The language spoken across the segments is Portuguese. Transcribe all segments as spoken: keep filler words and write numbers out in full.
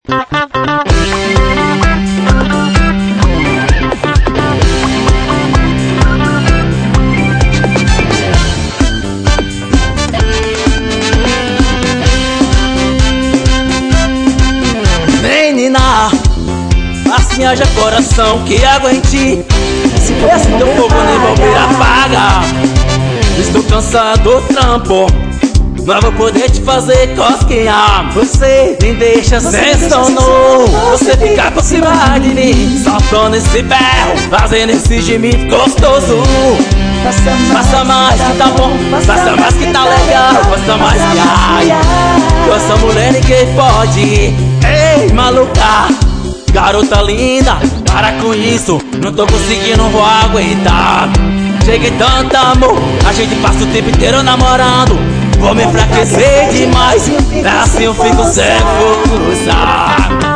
Menina, assim haja coração que aguente. Se esse teu fogo nem vou vir apagar. Estou cansado do trampo, não vou poder te fazer cosquinha. Você me deixa sem sono, você fica por cima de mim, soltando esse berro, fazendo esse gemido gostoso. Faça mais que tá bom, faça mais que tá legal, faça mais que ai. Com essa mulher ninguém pode. Ei, maluca, garota linda, para com isso, não tô conseguindo, vou aguentar. Cheguei tanto amor, a gente passa o tempo inteiro namorando. Vou me enfraquecer demais, assim eu fico sem força.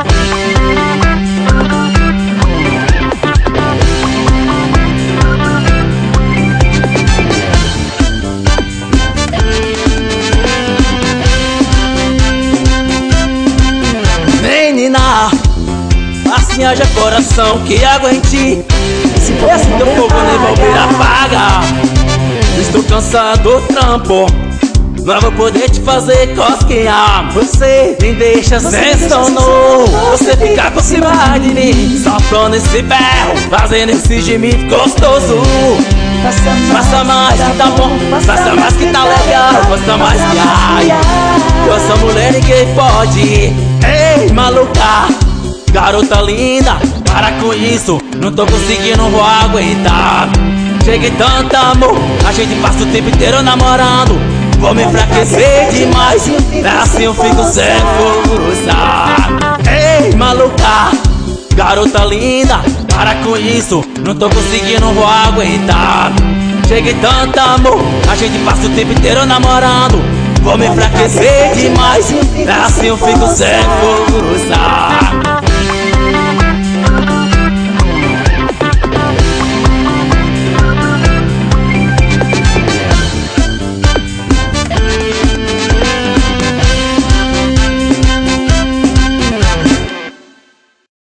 Menina, assim haja coração que aguente. Se esse teu fogo nem vou vir apagar. Estou cansado do trampo, não vou poder te fazer cosquinha. Você me deixa sem sono, você fica por cima de mim, soltando esse berro, fazendo esse gemido gostoso. Faça mais que tá bom, faça mais que tá legal, faça mais que ai. Com essa mulher ninguém pode. Ei, maluca, garota linda, para com isso, não tô conseguindo, vou aguentar. Cheguei tanto amor, a gente passa o tempo inteiro namorando. Vou me enfraquecer demais, assim eu fico sem força. Ei, maluca, garota linda, para com isso, não tô conseguindo, vou aguentar. Cheguei tanto amor, a gente passa o tempo inteiro namorando. Vou me enfraquecer demais, assim eu fico sem força.